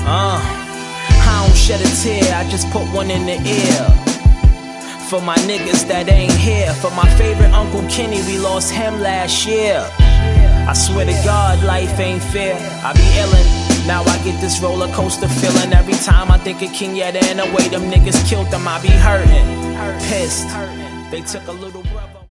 I don't shed a tear, I just put one in the ear. For my niggas that ain't here. For my favorite Uncle Kenny, we lost him last year. I swear to God, life ain't fair. I be illin', now I get this roller coaster feeling. Every time I think of King Yetta and the way them niggas killed them, I be hurtin', pissed. They took a little brother.